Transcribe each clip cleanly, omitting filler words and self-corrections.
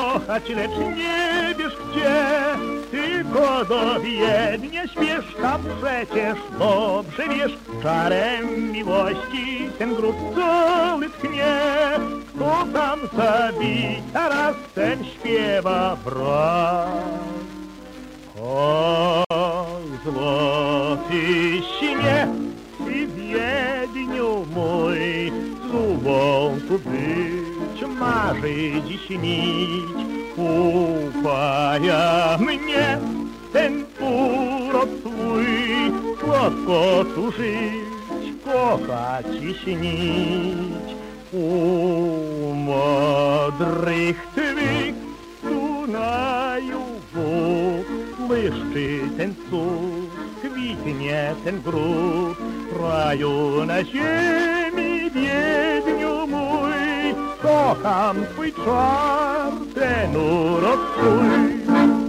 kochać, lecz nie wiesz gdzie. Tylko do Wiednia śpiesz, tam przecież dobrze wiesz, czarem miłości ten gród cały tchnie. Kto tam zabita raz, ten śpiewa brat. O, złoty śnie, i Wiedniu mój, z lubą tu być, marzyć i śnić. Upaja mnie ten urok twój, słodko tu żyć, kochać i śnić. U modrych twych Dunaju błyszczy ten cud, kwitnie ten gród, raju na ziemi, Wiedniu mój. Kocham twój czar, ten urok twój.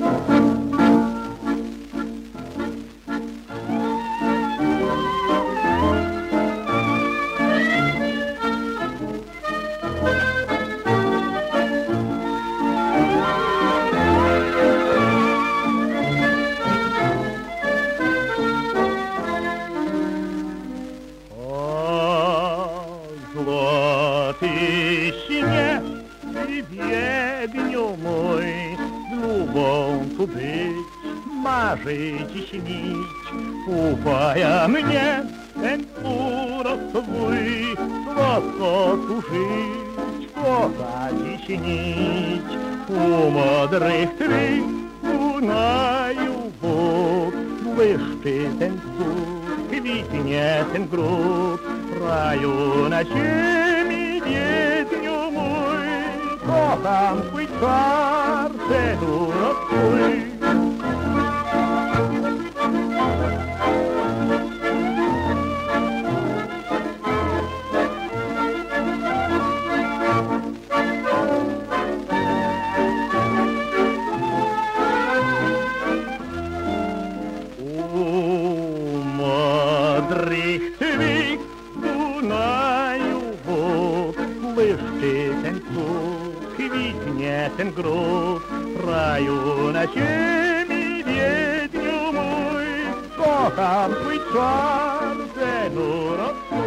Złoty śnie, i Wiedniu mój, z lubą tu być, marzyć i śnić. Upaja mnie ten urok twój, słodko tu żyć, kochać i śnić. U modrych twych Dunaju błyszczy ten cud, kwitnie ten gród, raju na ziemi, Wiedniu mój. Kocham twój czar, ten urok twój. U modrych twych Dunaju błyszczy ten cud, kwitnie ten gród, raju na ziemi, Wiedniu mój. Kocham twój czar, ten urok twój.